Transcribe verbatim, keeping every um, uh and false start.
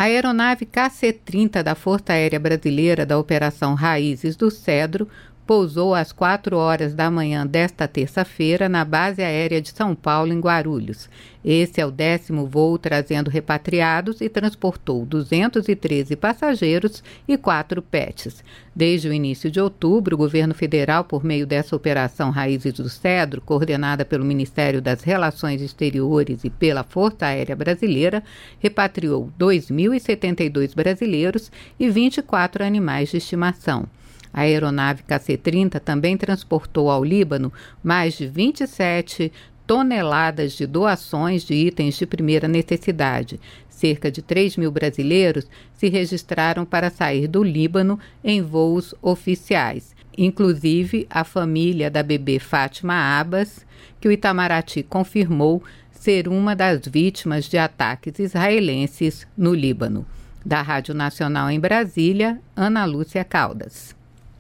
A aeronave K C trinta da Força Aérea Brasileira da Operação Raízes do Cedro pousou às quatro horas da manhã desta terça-feira na Base Aérea de São Paulo, em Guarulhos. Esse é o décimo voo trazendo repatriados e transportou duzentos e treze passageiros e quatro pets. Desde o início de outubro, o governo federal, por meio dessa Operação Raízes do Cedro, coordenada pelo Ministério das Relações Exteriores e pela Força Aérea Brasileira, repatriou dois mil e setenta e dois brasileiros e vinte e quatro animais de estimação. A aeronave K C trinta também transportou ao Líbano mais de vinte e sete toneladas de doações de itens de primeira necessidade. Cerca de três mil brasileiros se registraram para sair do Líbano em voos oficiais, inclusive a família da bebê Fátima Abbas, que o Itamaraty confirmou ser uma das vítimas de ataques israelenses no Líbano. Da Rádio Nacional em Brasília, Ana Lúcia Caldas.